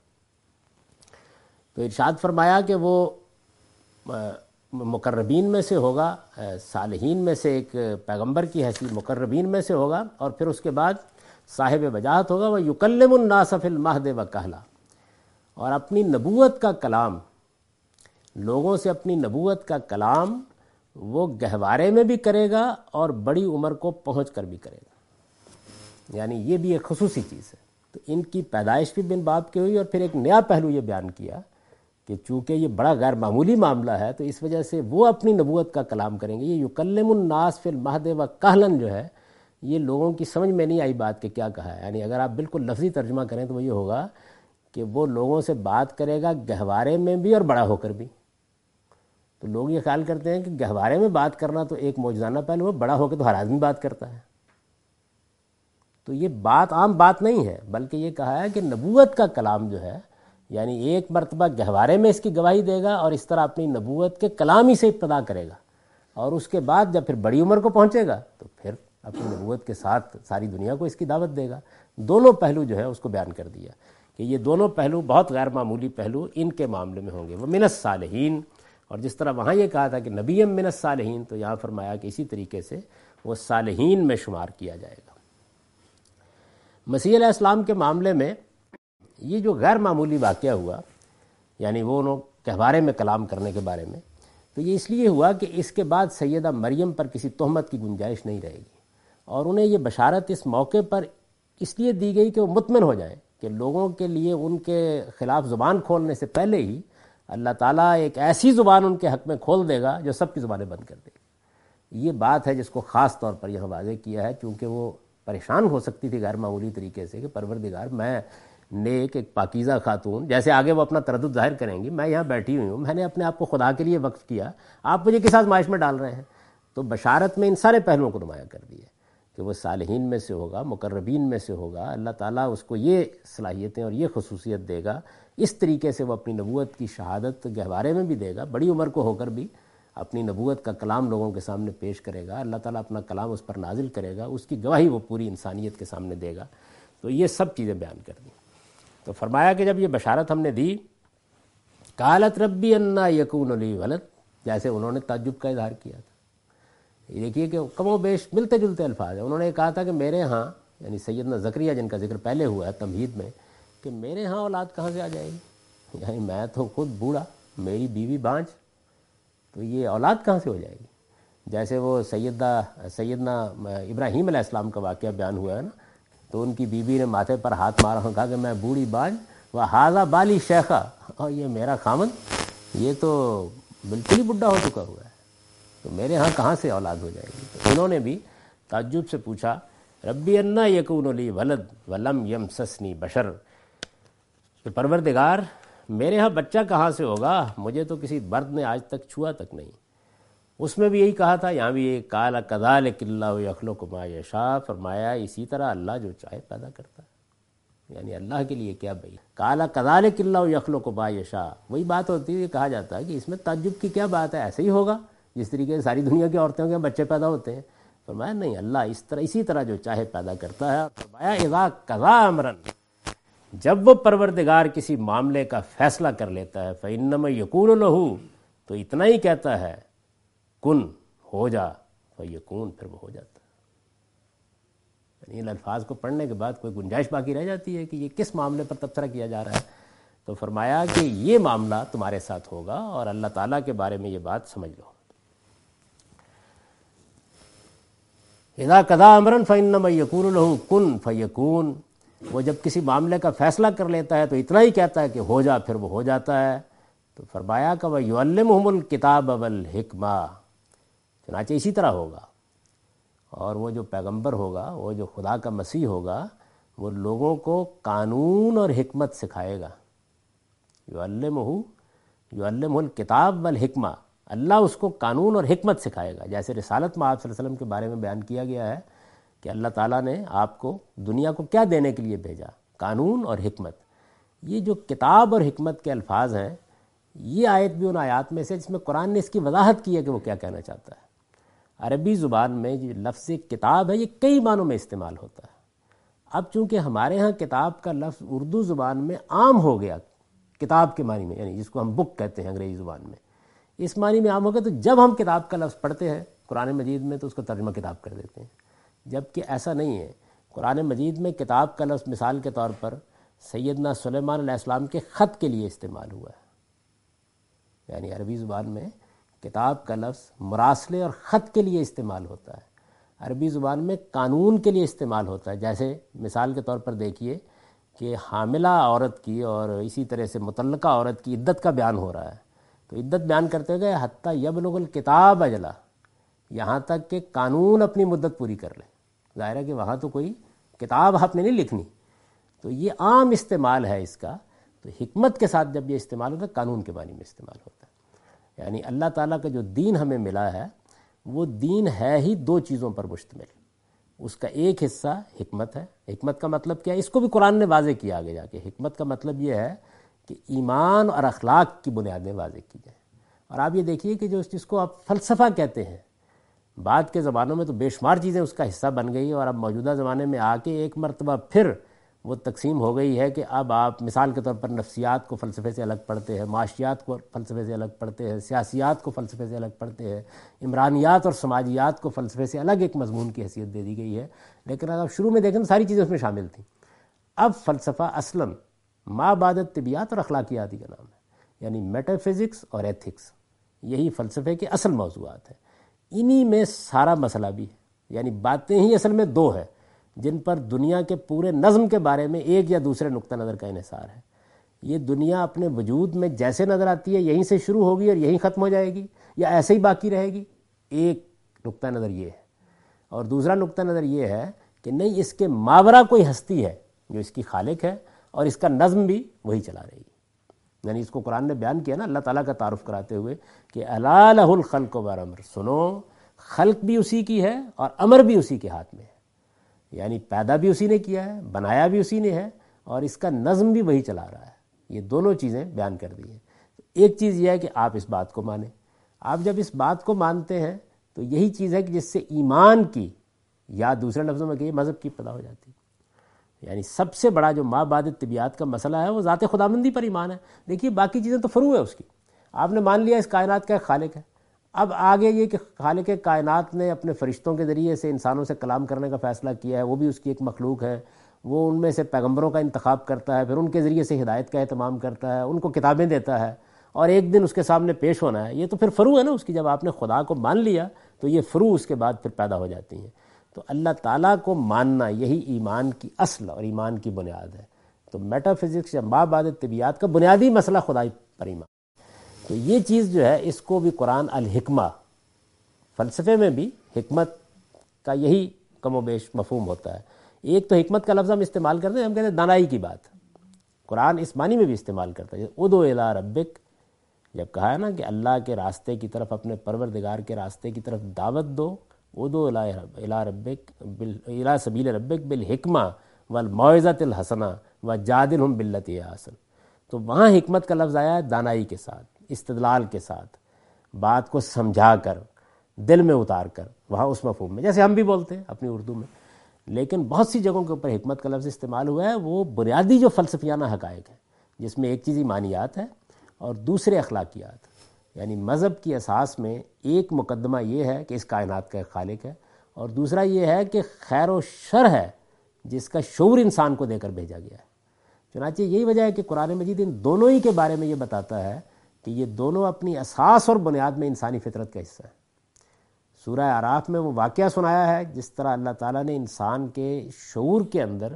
تو ارشاد فرمایا کہ وہ مقربین میں سے ہوگا, صالحین میں سے ایک پیغمبر کی حیثیت مقربین میں سے ہوگا, اور پھر اس کے بعد صاحب وجاہت ہوگا. وہ یکلم الناس فی المہد وکہلا, اور اپنی نبوت کا کلام لوگوں سے اپنی نبوت کا کلام وہ گہوارے میں بھی کرے گا اور بڑی عمر کو پہنچ کر بھی کرے گا. یعنی یہ بھی ایک خصوصی چیز ہے. تو ان کی پیدائش بھی بن باپ کی ہوئی, اور پھر ایک نیا پہلو یہ بیان کیا کہ چونکہ یہ بڑا غیر معمولی معاملہ ہے تو اس وجہ سے وہ اپنی نبوت کا کلام کریں گے. یہ یکلم الناس فی المہد وکہلا جو ہے یہ لوگوں کی سمجھ میں نہیں آئی بات کہ کیا کہا ہے. یعنی اگر آپ بالکل لفظی ترجمہ کریں تو وہ یہ ہوگا کہ وہ لوگوں سے بات کرے گا گہوارے میں بھی اور بڑا ہو کر بھی. تو لوگ یہ خیال کرتے ہیں کہ گہوارے میں بات کرنا تو ایک معجزانہ پہلو ہے, بڑا ہو کے تو ہر آدمی بات کرتا ہے. تو یہ بات عام بات نہیں ہے, بلکہ یہ کہا ہے کہ نبوت کا کلام جو ہے یعنی ایک مرتبہ گہوارے میں اس کی گواہی دے گا اور اس طرح اپنی نبوت کے کلام ہی سے ابتدا کرے گا, اور اس کے بعد جب پھر بڑی عمر کو پہنچے گا تو پھر اپنی نبوت کے ساتھ ساری دنیا کو اس کی دعوت دے گا. دونوں پہلو جو ہے اس کو بیان کر دیا کہ یہ دونوں پہلو بہت غیر معمولی پہلو ان کے معاملے میں ہوں گے. وہ من الصالحین, اور جس طرح وہاں یہ کہا تھا کہ نبیم من الصالحین, تو یہاں فرمایا کہ اسی طریقے سے وہ صالحین میں شمار کیا جائے گا. مسیح علیہ السلام کے معاملے میں یہ جو غیر معمولی واقعہ ہوا, یعنی وہ انہوں گہوارے میں کلام کرنے کے بارے میں, تو یہ اس لیے ہوا کہ اس کے بعد سیدہ مریم پر کسی تہمت کی گنجائش نہیں رہے گی, اور انہیں یہ بشارت اس موقع پر اس لیے دی گئی کہ وہ مطمئن ہو جائیں کہ لوگوں کے لیے ان کے خلاف زبان کھولنے سے پہلے ہی اللہ تعالیٰ ایک ایسی زبان ان کے حق میں کھول دے گا جو سب کی زبانیں بند کر دے گی. یہ بات ہے جس کو خاص طور پر یہاں واضح کیا ہے, چونکہ وہ پریشان ہو سکتی تھی غیر معمولی طریقے سے کہ پروردگار میں نیک، ایک پاکیزہ خاتون، جیسے آگے وہ اپنا تردد ظاہر کریں گی، میں یہاں بیٹھی ہوئی ہوں، میں نے اپنے آپ کو خدا کے لیے وقف کیا، آپ مجھے کس آزمائش میں ڈال رہے ہیں؟ تو بشارت میں ان سارے پہلوؤں کو نمایاں کر دیا کہ وہ صالحین میں سے ہوگا، مقربین میں سے ہوگا، اللہ تعالیٰ اس کو یہ صلاحیتیں اور یہ خصوصیت دے گا، اس طریقے سے وہ اپنی نبوت کی شہادت گہوارے میں بھی دے گا، بڑی عمر کو ہو کر بھی اپنی نبوت کا کلام لوگوں کے سامنے پیش کرے گا، اللہ تعالیٰ اپنا کلام اس پر نازل کرے گا، اس کی گواہی وہ پوری انسانیت کے سامنے دے گا۔ تو یہ سب چیزیں بیان کر دیں۔ تو فرمایا کہ جب یہ بشارت ہم نے دی، قالت ربی انا یکون لی ولد، جیسے انہوں نے تعجب کا اظہار کیا تھا۔ یہ دیکھیے کہ کم و بیش ملتے جلتے الفاظ ہیں۔ انہوں نے کہا تھا کہ میرے ہاں، یعنی سیدنا زکریا جن کا ذکر پہلے ہوا ہے تمہید میں، کہ میرے ہاں اولاد کہاں سے آ جائے گی، یعنی میں تو خود بوڑھا، میری بیوی بانجھ، تو یہ اولاد کہاں سے ہو جائے گی؟ جیسے وہ سیدہ سیدنا ابراہیم علیہ السلام کا واقعہ بیان ہوا ہے نا، تو ان کی بیوی نے ماتھے پر ہاتھ مارا اور کہا کہ میں بوڑھی بانجھ و ھذا بالی شیخہ، اور یہ میرا خامد یہ تو بالکل ہی بڈھا ہو چکا ہوا ہے، تو میرے ہاں کہاں سے اولاد ہو جائے گی؟ تو انہوں نے بھی تعجب سے پوچھا ربی انا یکون لی ولد ولم یمسسنی بشر، کہ پروردگار میرے ہاں بچہ کہاں سے ہوگا، مجھے تو کسی مرد نے آج تک چھوا تک نہیں۔ اس میں بھی یہی کہا تھا، یہاں بھی یہ قال کذالک اللہ یخلق ما یشاء، فرمایا اسی طرح اللہ جو چاہے پیدا کرتا ہے، یعنی اللہ کے لیے کیا بھائی، قال کذالک اللہ یخلق ما یشاء، وہی بات ہوتی ہے، کہا جاتا ہے کہ اس میں تعجب کی کیا بات ہے، ایسے ہی ہوگا جس طریقے سے ساری دنیا کی عورتوں کے بچے پیدا ہوتے ہیں۔ فرمایا نہیں، اللہ اس طرح اسی طرح جو چاہے پیدا کرتا ہے۔ فرمایا اذا قضا امرا، جب وہ پروردگار کسی معاملے کا فیصلہ کر لیتا ہے، فإنما یقول لہ، تو اتنا ہی کہتا ہے کن، ہو جا، فیکون، پھر وہ ہو جاتا ہے۔ یعنی ان الفاظ کو پڑھنے کے بعد کوئی گنجائش باقی رہ جاتی ہے کہ یہ کس معاملے پر تبصرہ کیا جا رہا ہے؟ تو فرمایا کہ یہ معاملہ تمہارے ساتھ ہوگا، اور اللہ تعالیٰ کے بارے میں یہ بات سمجھ لو۔ اذا قضا امرا فانما یقول له کن فیکون، وہ جب کسی معاملے کا فیصلہ کر لیتا ہے تو اتنا ہی کہتا ہے کہ ہو جا، پھر وہ ہو جاتا ہے۔ تو فرمایا کہ وَيُعَلِّمُهُمُ الْكِتَابَ وَالْحِکْمَةَ، چنانچہ اسی طرح ہوگا، اور وہ جو پیغمبر ہوگا، وہ جو خدا کا مسیح ہوگا، وہ لوگوں کو قانون اور حکمت سکھائے گا۔ یعلمہ یعلمہ الکتاب والحکمہ، اللہ اس کو قانون اور حکمت سکھائے گا۔ جیسے رسالت میں آپ صلی اللہ علیہ وسلم کے بارے میں بیان کیا گیا ہے کہ اللہ تعالیٰ نے آپ کو دنیا کو کیا دینے کے لیے بھیجا، قانون اور حکمت۔ یہ جو کتاب اور حکمت کے الفاظ ہیں، یہ آیت بھی ان آیات میں سے جس میں قرآن نے اس کی وضاحت کی ہے کہ وہ کیا کہنا چاہتا ہے۔ عربی زبان میں جو لفظ کتاب ہے یہ کئی معنوں میں استعمال ہوتا ہے۔ اب چونکہ ہمارے ہاں کتاب کا لفظ اردو زبان میں عام ہو گیا کتاب کے معنی میں، یعنی جس کو ہم بک کہتے ہیں انگریزی زبان میں، اس معنی میں عام ہو گیا، تو جب ہم کتاب کا لفظ پڑھتے ہیں قرآن مجید میں تو اس کا ترجمہ کتاب کر دیتے ہیں، جبکہ ایسا نہیں ہے۔ قرآن مجید میں کتاب کا لفظ مثال کے طور پر سیدنا سلیمان علیہ السلام کے خط کے لیے استعمال ہوا ہے، یعنی عربی زبان میں کتاب کا لفظ مراسلے اور خط کے لیے استعمال ہوتا ہے، عربی زبان میں قانون کے لیے استعمال ہوتا ہے۔ جیسے مثال کے طور پر دیکھیے کہ حاملہ عورت کی اور اسی طرح سے مطلقہ عورت کی عدت کا بیان ہو رہا ہے، تو عدت بیان کرتے گئے حتیٰ یبلغ الکتاب اجلا، یہاں تک کہ قانون اپنی مدت پوری کر لے۔ ظاہر ہے کہ وہاں تو کوئی کتاب آپ نے نہیں لکھنی، تو یہ عام استعمال ہے اس کا۔ تو حکمت کے ساتھ جب یہ استعمال ہوتا ہے قانون کے معنی میں استعمال ہوتا ہے، یعنی اللہ تعالیٰ کا جو دین ہمیں ملا ہے وہ دین ہے ہی دو چیزوں پر مشتمل۔ اس کا ایک حصہ حکمت ہے۔ حکمت کا مطلب کیا ہے؟ اس کو بھی قرآن نے واضح کیا آگے جا کے۔ حکمت کا مطلب یہ ہے کہ ایمان اور اخلاق کی بنیادیں واضح کی جائیں۔ اور آپ یہ دیکھیے کہ جو جس کو آپ فلسفہ کہتے ہیں، بعد کے زمانوں میں تو بے شمار چیزیں اس کا حصہ بن گئی، اور اب موجودہ زمانے میں آ کے ایک مرتبہ پھر وہ تقسیم ہو گئی ہے کہ اب آپ مثال کے طور پر نفسیات کو فلسفے سے الگ پڑھتے ہیں، معاشیات کو فلسفے سے الگ پڑھتے ہیں، سیاسیات کو فلسفے سے الگ پڑھتے ہیں، عمرانیات اور سماجیات کو فلسفے سے الگ ایک مضمون کی حیثیت دے دی گئی ہے۔ لیکن اگر آپ شروع میں دیکھیں تو ساری چیزیں اس میں شامل تھیں۔ اب فلسفہ اصلاً ما بعد طبیعت اور اخلاقیاتی کا نام ہے، یعنی میٹا فزکس اور ایتھکس، یہی فلسفے کے اصل موضوعات ہیں۔ انہی میں سارا مسئلہ بھی ہے، یعنی باتیں ہی اصل میں دو ہیں جن پر دنیا کے پورے نظم کے بارے میں ایک یا دوسرے نقطہ نظر کا انحصار ہے۔ یہ دنیا اپنے وجود میں جیسے نظر آتی ہے یہیں سے شروع ہوگی اور یہیں ختم ہو جائے گی، یا ایسے ہی باقی رہے گی، ایک نقطہ نظر یہ ہے۔ اور دوسرا نقطہ نظر یہ ہے کہ نہیں، اس کے ماورا کوئی ہستی ہے جو اس کی خالق ہے، اور اس کا نظم بھی وہی چلا رہی ہے۔ یعنی اس کو قرآن نے بیان کیا نا اللہ تعالیٰ کا تعارف کراتے ہوئے کہ الا لہ الخلق والامر، سنو خلق بھی اسی کی ہے اور امر بھی اسی کے ہاتھ میں ہے، یعنی پیدا بھی اسی نے کیا ہے، بنایا بھی اسی نے ہے، اور اس کا نظم بھی وہی چلا رہا ہے۔ یہ دونوں چیزیں بیان کر دی ہیں۔ ایک چیز یہ ہے کہ آپ اس بات کو مانیں۔ آپ جب اس بات کو مانتے ہیں تو یہی چیز ہے کہ جس سے ایمان کی، یا دوسرے لفظوں میں کہیے مذہب کی ابتدا ہو جاتی ہے۔ یعنی سب سے بڑا جو ما بعد طبیعت کا مسئلہ ہے وہ ذات خداوندی پر ایمان ہے۔ دیکھیے باقی چیزیں تو فرو ہے اس کی، آپ نے مان لیا اس کائنات کا ایک خالق ہے، اب آگے یہ کہ خالق کائنات نے اپنے فرشتوں کے ذریعے سے انسانوں سے کلام کرنے کا فیصلہ کیا ہے، وہ بھی اس کی ایک مخلوق ہے، وہ ان میں سے پیغمبروں کا انتخاب کرتا ہے، پھر ان کے ذریعے سے ہدایت کا اہتمام کرتا ہے، ان کو کتابیں دیتا ہے، اور ایک دن اس کے سامنے پیش ہونا ہے۔ یہ تو پھر فرو ہے نا اس کی۔ جب آپ نے خدا کو مان لیا تو یہ فرو اس کے بعد پھر پیدا ہو جاتی ہیں۔ تو اللہ تعالیٰ کو ماننا یہی ایمان کی اصل اور ایمان کی بنیاد ہے۔ تو میٹا فزکس یا ما بعد طبیعت کا بنیادی مسئلہ خدائی پر ایمان۔ تو یہ چیز جو ہے اس کو بھی قرآن الحکمہ، فلسفے میں بھی حکمت کا یہی کم و بیش مفہوم ہوتا ہے۔ ایک تو حکمت کا لفظ ہم استعمال کرتے ہیں، ہم کہتے ہیں دانائی کی بات، قرآن اس معنی میں بھی استعمال کرتا ہے۔ ادعو الی ربک، جب کہا ہے نا کہ اللہ کے راستے کی طرف، اپنے پروردگار کے راستے کی طرف دعوت دو، ادعو الی ربک الی سبیل ربک بالحکمہ والموعظۃ الحسنہ وجادلہم باللتی ہی احسن۔ تو وہاں حکمت کا لفظ آیا ہے دانائی کے ساتھ، استدلال کے ساتھ، بات کو سمجھا کر، دل میں اتار کر، وہاں اس مفہوم میں جیسے ہم بھی بولتے ہیں اپنی اردو میں۔ لیکن بہت سی جگہوں کے اوپر حکمت کا لفظ استعمال ہوا ہے، وہ بنیادی جو فلسفیانہ حقائق ہیں، جس میں ایک چیز ایمانیات ہے اور دوسرے اخلاقیات۔ یعنی مذہب کی اساس میں ایک مقدمہ یہ ہے کہ اس کائنات کا ایک خالق ہے، اور دوسرا یہ ہے کہ خیر و شر ہے جس کا شعور انسان کو دے کر بھیجا گیا ہے۔ چنانچہ یہی وجہ ہے کہ قرآن مجید ان دونوں ہی کے بارے میں یہ بتاتا ہے کہ یہ دونوں اپنی اساس اور بنیاد میں انسانی فطرت کا حصہ ہے۔ سورہ اعراف میں وہ واقعہ سنایا ہے جس طرح اللہ تعالیٰ نے انسان کے شعور کے اندر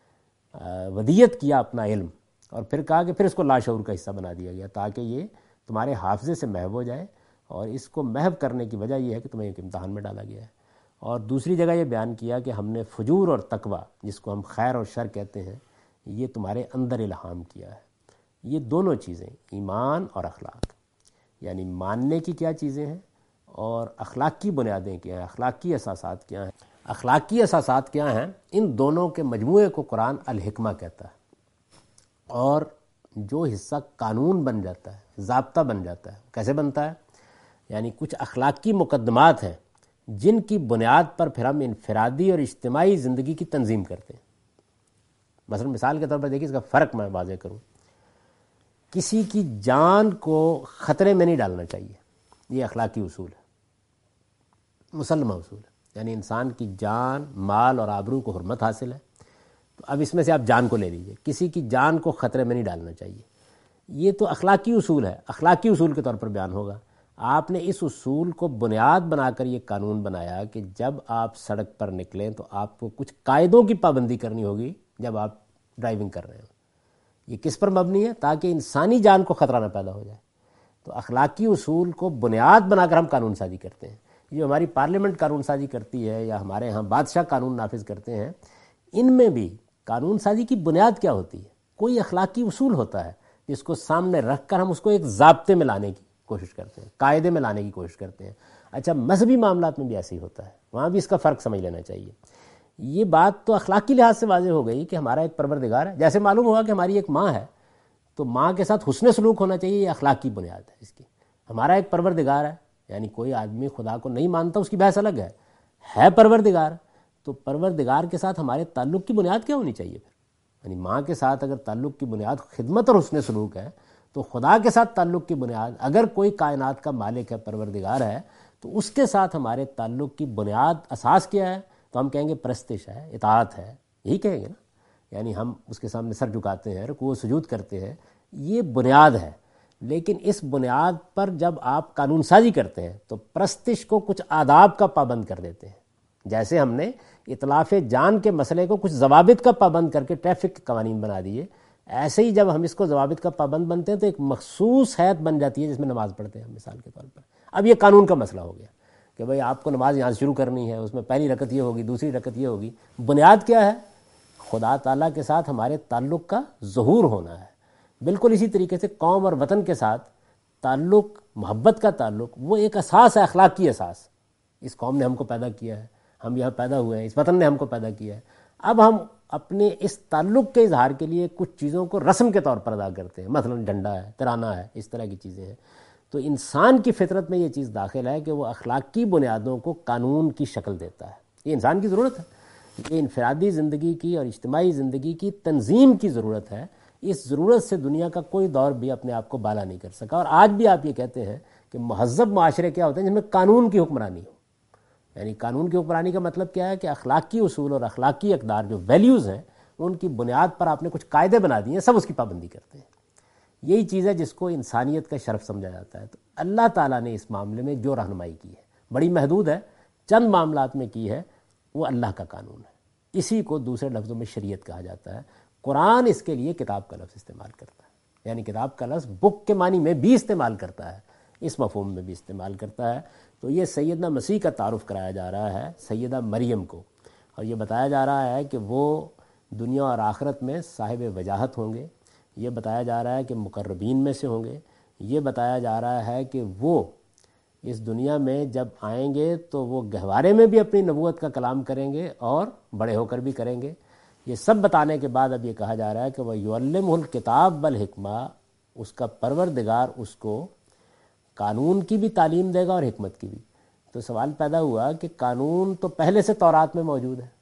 ودیت کیا اپنا علم، اور پھر کہا کہ پھر اس کو لاشعور کا حصہ بنا دیا گیا تاکہ یہ تمہارے حافظے سے محو ہو جائے، اور اس کو محو کرنے کی وجہ یہ ہے کہ تمہیں ایک امتحان میں ڈالا گیا ہے۔ اور دوسری جگہ یہ بیان کیا کہ ہم نے فجور اور تقوی، جس کو ہم خیر اور شر کہتے ہیں، یہ تمہارے اندر الہام کیا ہے۔ یہ دونوں چیزیں، ایمان اور اخلاق، یعنی ماننے کی کیا چیزیں ہیں اور اخلاقی بنیادیں کیا ہیں، اخلاقی اساسات کیا ہیں۔ اخلاقی اساسات کیا ہیں؟ ان دونوں کے مجموعے کو قرآن الحکمہ کہتا ہے، اور جو حصہ قانون بن جاتا ہے، ضابطہ بن جاتا ہے، کیسے بنتا ہے؟ یعنی کچھ اخلاقی مقدمات ہیں جن کی بنیاد پر پھر ہم انفرادی اور اجتماعی زندگی کی تنظیم کرتے ہیں۔ مثلا مثال کے طور پر دیکھیے، اس کا فرق میں واضح کروں، کسی کی جان کو خطرے میں نہیں ڈالنا چاہیے، یہ اخلاقی اصول ہے، مسلمہ اصول ہے۔ یعنی انسان کی جان، مال اور آبرو کو حرمت حاصل ہے، تو اب اس میں سے آپ جان کو لے لیجئے، کسی کی جان کو خطرے میں نہیں ڈالنا چاہیے۔ یہ تو اخلاقی اصول ہے، اخلاقی اصول کے طور پر بیان ہوگا۔ آپ نے اس اصول کو بنیاد بنا کر یہ قانون بنایا کہ جب آپ سڑک پر نکلیں تو آپ کو کچھ قاعدوں کی پابندی کرنی ہوگی جب آپ ڈرائیونگ کر رہے ہیں۔ یہ کس پر مبنی ہے؟ تاکہ انسانی جان کو خطرہ نہ پیدا ہو جائے۔ تو اخلاقی اصول کو بنیاد بنا کر ہم قانون سازی کرتے ہیں۔ جو ہماری پارلیمنٹ قانون سازی کرتی ہے یا ہمارے ہاں بادشاہ قانون نافذ کرتے ہیں، ان میں بھی قانون سازی کی بنیاد کیا ہوتی ہے؟ کوئی اخلاقی اصول ہوتا ہے جس کو سامنے رکھ کر ہم اس کو ایک ضابطے میں لانے کی کوشش کرتے ہیں، قاعدے میں لانے کی کوشش کرتے ہیں۔ اچھا، مذہبی معاملات میں بھی ایسے ہی ہوتا ہے، وہاں بھی اس کا فرق سمجھ لینا چاہیے۔ یہ بات تو اخلاقی لحاظ سے واضح ہو گئی کہ ہمارا ایک پروردگار ہے، جیسے معلوم ہوا کہ ہماری ایک ماں ہے تو ماں کے ساتھ حسن سلوک ہونا چاہیے، یہ اخلاقی بنیاد ہے اس کی۔ ہمارا ایک پروردگار ہے، یعنی کوئی آدمی خدا کو نہیں مانتا، اس کی بحث الگ ہے، ہے پروردگار، تو پروردگار کے ساتھ ہمارے تعلق کی بنیاد کیا ہونی چاہیے پھر؟ یعنی ماں کے ساتھ اگر تعلق کی بنیاد خدمت اور حسن سلوک ہے، تو خدا کے ساتھ تعلق کی بنیاد، اگر کوئی کائنات کا مالک ہے، پروردگار ہے، تو اس کے ساتھ ہمارے تعلق کی بنیاد، اساس کیا ہے؟ تو ہم کہیں گے پرستش ہے، اطاعت ہے، یہی کہیں گے نا۔ یعنی ہم اس کے سامنے سر جھکاتے ہیں، رکوع و سجود کرتے ہیں، یہ بنیاد ہے۔ لیکن اس بنیاد پر جب آپ قانون سازی کرتے ہیں تو پرستش کو کچھ آداب کا پابند کر دیتے ہیں۔ جیسے ہم نے اتلاف جان کے مسئلے کو کچھ ضوابط کا پابند کر کے ٹریفک کے قوانین بنا دیے، ایسے ہی جب ہم اس کو ضوابط کا پابند بنتے ہیں تو ایک مخصوص حیت بن جاتی ہے جس میں نماز پڑھتے ہیں مثال کے طور پر۔ اب یہ قانون کا مسئلہ ہو گیا کہ بھئی آپ کو نماز یہاں سے شروع کرنی ہے، اس میں پہلی رکعت یہ ہوگی، دوسری رکعت یہ ہوگی۔ بنیاد کیا ہے؟ خدا تعالیٰ کے ساتھ ہمارے تعلق کا ظہور ہونا ہے۔ بالکل اسی طریقے سے قوم اور وطن کے ساتھ تعلق، محبت کا تعلق، وہ ایک اساس ہے، اخلاقی اساس۔ اس قوم نے ہم کو پیدا کیا ہے، ہم یہاں پیدا ہوئے ہیں، اس وطن نے ہم کو پیدا کیا ہے۔ اب ہم اپنے اس تعلق کے اظہار کے لیے کچھ چیزوں کو رسم کے طور پر ادا کرتے ہیں، مثلا ڈنڈا ہے، ترانہ ہے، اس طرح کی چیزیں ہیں۔ تو انسان کی فطرت میں یہ چیز داخل ہے کہ وہ اخلاقی بنیادوں کو قانون کی شکل دیتا ہے۔ یہ انسان کی ضرورت ہے، یہ انفرادی زندگی کی اور اجتماعی زندگی کی تنظیم کی ضرورت ہے۔ اس ضرورت سے دنیا کا کوئی دور بھی اپنے آپ کو بالا نہیں کر سکا، اور آج بھی آپ یہ کہتے ہیں کہ مہذب معاشرے کیا ہوتے ہیں جن میں قانون کی حکمرانی ہو۔ یعنی قانون کی حکمرانی کا مطلب کیا ہے کہ اخلاقی اصول اور اخلاقی اقدار جو ویلیوز ہیں ان کی بنیاد پر آپ نے کچھ قاعدے بنا دیے ہیں، سب اس کی پابندی کرتے ہیں۔ یہی چیز ہے جس کو انسانیت کا شرف سمجھا جاتا ہے۔ تو اللہ تعالیٰ نے اس معاملے میں جو رہنمائی کی ہے بڑی محدود ہے، چند معاملات میں کی ہے، وہ اللہ کا قانون ہے۔ اسی کو دوسرے لفظوں میں شریعت کہا جاتا ہے۔ قرآن اس کے لیے کتاب کا لفظ استعمال کرتا ہے، یعنی کتاب کا لفظ بک کے معنی میں بھی استعمال کرتا ہے، اس مفہوم میں بھی استعمال کرتا ہے۔ تو یہ سیدنا مسیح کا تعارف کرایا جا رہا ہے سیدہ مریم کو، اور یہ بتایا جا رہا ہے کہ وہ دنیا اور آخرت میں صاحب وجاہت ہوں گے، یہ بتایا جا رہا ہے کہ مقربین میں سے ہوں گے، یہ بتایا جا رہا ہے کہ وہ اس دنیا میں جب آئیں گے تو وہ گہوارے میں بھی اپنی نبوت کا کلام کریں گے اور بڑے ہو کر بھی کریں گے۔ یہ سب بتانے کے بعد اب یہ کہا جا رہا ہے کہ وہ یعلمہ الکتاب والحکمہ، اس کا پروردگار اس کو قانون کی بھی تعلیم دے گا اور حکمت کی بھی۔ تو سوال پیدا ہوا کہ قانون تو پہلے سے تورات میں موجود ہے،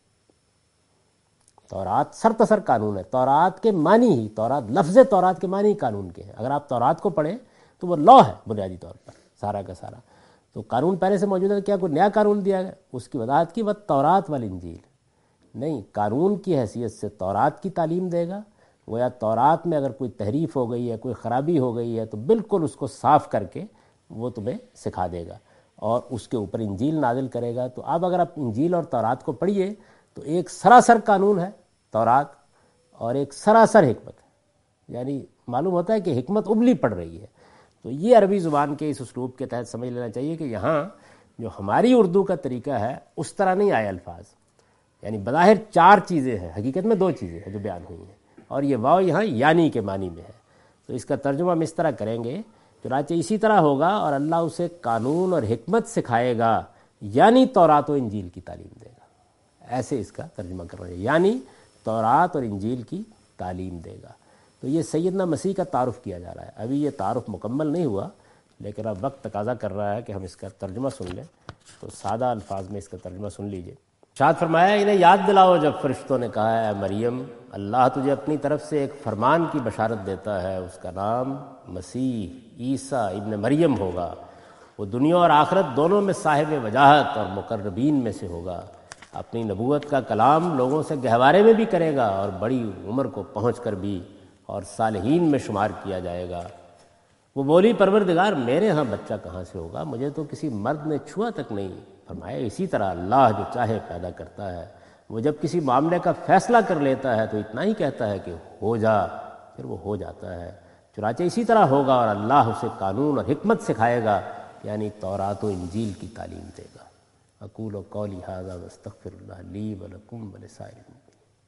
تورات سرتسر قانون ہے، تورات کے معنی ہی، تورات لفظ تورات کے معنی ہی قانون کے ہیں۔ اگر آپ تورات کو پڑھیں تو وہ لا ہے بنیادی طور پر سارا کا سارا۔ تو قانون پہلے سے موجود ہے، کیا کوئی نیا قانون دیا گیا؟ اس کی وضاحت کی وہ تورات والانجیل، نہیں، قانون کی حیثیت سے تورات کی تعلیم دے گا۔ گویا تورات میں اگر کوئی تحریف ہو گئی ہے، کوئی خرابی ہو گئی ہے، تو بالکل اس کو صاف کر کے وہ تمہیں سکھا دے گا، اور اس کے اوپر انجیل نازل کرے گا۔ تو اب اگر آپ انجیل اور تورات کو پڑھیے تو ایک سراسر قانون ہے تورات، اور ایک سراسر حکمت ہے، یعنی معلوم ہوتا ہے کہ حکمت ابلی پڑ رہی ہے۔ تو یہ عربی زبان کے اس اسلوب کے تحت سمجھ لینا چاہیے کہ یہاں جو ہماری اردو کا طریقہ ہے اس طرح نہیں آئے الفاظ، یعنی بظاہر چار چیزیں ہیں، حقیقت میں دو چیزیں ہیں جو بیان ہوئی ہیں، اور یہ واو یہاں یعنی کے معنی میں ہے۔ تو اس کا ترجمہ ہم اس طرح کریں گے، چنانچہ اسی طرح ہوگا، اور اللہ اسے قانون اور حکمت سکھائے گا، یعنی تورات و انجیل کی تعلیم دے گا۔ ایسے اس کا ترجمہ کر رہے ہیں، یعنی تورات اور انجیل کی تعلیم دے گا۔ تو یہ سیدنا مسیح کا تعارف کیا جا رہا ہے۔ ابھی یہ تعارف مکمل نہیں ہوا، لیکن اب وقت تقاضا کر رہا ہے کہ ہم اس کا ترجمہ سن لیں۔ تو سادہ الفاظ میں اس کا ترجمہ سن لیجئے۔ ارشاد فرمایا، انہیں یاد دلاؤ جب فرشتوں نے کہا ہے، اے مریم، اللہ تجھے اپنی طرف سے ایک فرمان کی بشارت دیتا ہے، اس کا نام مسیح عیسیٰ ابن مریم ہوگا، وہ دنیا اور آخرت دونوں میں صاحب وجاہت اور مقربین میں سے ہوگا، اپنی نبوت کا کلام لوگوں سے گہوارے میں بھی کرے گا اور بڑی عمر کو پہنچ کر بھی اور صالحین میں شمار کیا جائے گا۔ وہ بولی، پروردگار میرے ہاں بچہ کہاں سے ہوگا؟ مجھے تو کسی مرد نے چھوا تک نہیں۔ فرمایا، اسی طرح اللہ جو چاہے پیدا کرتا ہے، وہ جب کسی معاملے کا فیصلہ کر لیتا ہے تو اتنا ہی کہتا ہے کہ ہو جا، پھر وہ ہو جاتا ہے۔ چنانچہ اسی طرح ہوگا، اور اللہ اسے قانون اور حکمت سکھائے گا، یعنی تورات و انجیل کی تعلیم دے گا۔ اقول قولی ھذا واستغفر اللہ لی ولکم ولسائر